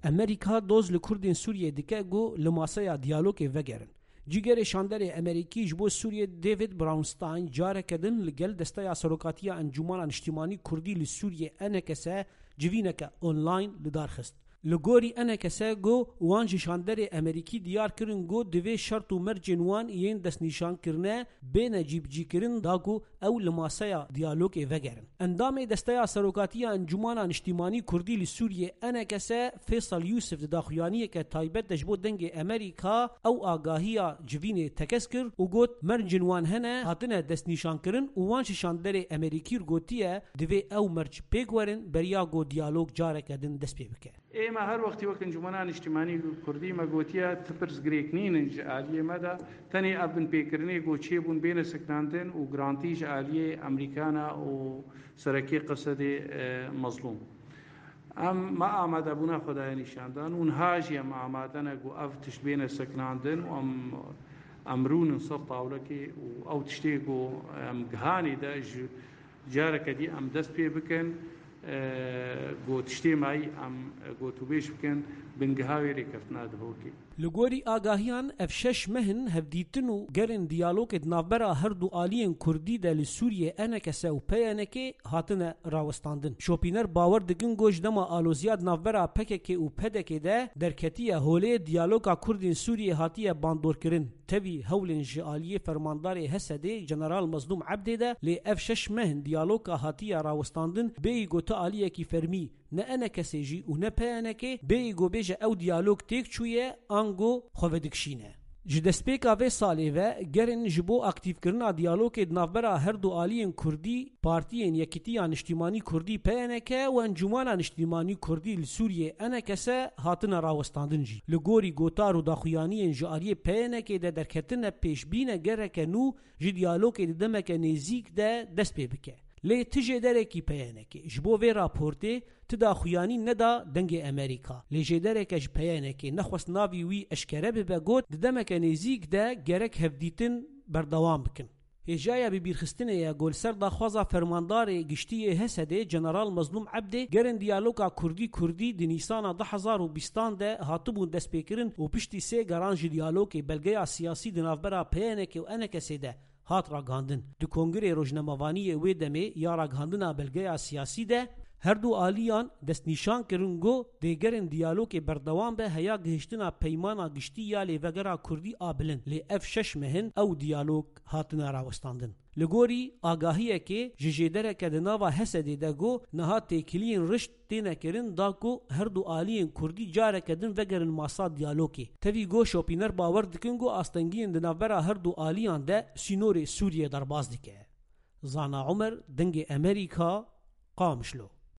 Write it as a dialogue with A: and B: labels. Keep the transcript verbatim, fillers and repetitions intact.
A: امریکا دوز لکردین سوریه دکه گو لماسه دیالوگ وگرن. جیگر شاندر امریکی جبو سوریه دیوید براونستاین جاره کدن لگل دسته سروکاتی انجمن اجتماعی کردی لسوریه انکسه جوینک آنلاین لدار خست. لگوری انکسه گو وانج شاندر امریکی دیار کرن گو دوی شرط و مرجن وان یین دست نشان کرنه بین جیب جی کرن داگو او لماسه دیالوگ وگرن. اندام دسته سروکاتی انجمن اجتماعی کردی لسوریه انکسه فیصل یوسف داخویانی که تایبت دجبو دنگ امریکا او آگاهی جوین تکسکر و گوت مرجن وان هنه هاتنه دست نشان کرن و وانج شاندر امریکی رگوتیه دوی او مرج پیگورن بریا گو دیالوگ جاره کدن دست پی بکه.
B: اما هر وقتی وقت انجمنان اجتماعی کردی مگوتیا تپرز گریکنین انج عالیه مدا تنی ابن پیکرنی گوچه بون بین سکناندن و گرانتیج عالیه امریکانا و سرکی قصد مظلوم ام ما آمده بونا خدای نشاندان اونهاجی ام آمدن گو افتش بین سکناندن و ام امرون صر طاولکی و او تشتی گو ام گهانی دا جاره کدی ام دست پی بکن گو تشتی مای ام گو تو بیش بکن بنگهاوی ریکفتنا دهوکی.
A: لگوری آگاهیان اف شش مهن هفدیتنو گرن دیالوگ نافبرا هر دو آلیین کردی دل سوریه انکسه و پیانکه هاتن راوستاندن. شوپینر باور دگن گوش دما آلوزیاد نافبرا پکه و پدکه ده درکتیه هوله دیالوگا کردین سوریه هاتیه باندور کرن. تبی هولن جالیه فرماندار حسده جنرال مظلوم عبده ده لی اف شش مهن دیالوگا هاتیه راوستاندن بی گوتا آلیه کی فرمی نه انکسه جی و نه پیانکه بی گو بیجه او دیالوگ تیک چویه آنگو خوودکشینه. جدسپیکا و سالی و گرن جبو اکتیف کرنا دیالوگ نافبرا هر دو آلیین کردی پارتیین یکیتیان اجتماعی کردی پینکه و انجمنان اجتماعی کردی لسوریه انکسه هاتن راوستاندن جی. لگوری گوتار و داخویانی جاری پینکه ده درکتن پیش بینه گرکه نو جی دیالوگ دمک نزیک ده دست پی بکه. لی تجه درکی پیانکه جبو وی راپورته تدا خویانی ندا دنگ امریکا لی جه درکش پیانکه نخواست ناوی وی اشکره ببگوت دمک نزیک ده گرک هفدیتن بردوام بکن. هجایا بی بیرخستنه یا گل سر دا خوازا فرماندار گشتی حسده جنرال مظلوم عبده گرن دیالوگا کردی کردی دی نیسانا ده هزار و بیستان ده هاتبون دست پیکرن و پشتی سه گرانج دیالوگ بلگیا سیاسی دنافبرا پیانکه و انکسه ده هات راگاندن. دو کنگره روزنامه‌وانی وی دمه یا راگاندنا بلگیا سیاسی ده هر دو آلیان دست نشان کرنگو دیگرن دیالوگ بردوام به هیا گهشتنا پیمانا گشتی یا لیوگرا کردی آبلن لی اف شش مهن او دیالوگ هاتنا راوستاندن. لگوری آگاهیه که ججیدره که دناوا حسده دگو نها تیکلین رشت تینه کرن داکو هر دو آلیین کردی جاره کدن وگرن ماسا دیالوگی. تاوی گو شوپینر باور دکنگو آستنگین دنابرا هر دو آلیان ده سینور سوریه در باز دکه. زانا عمر دنگ امریکا قامشلو.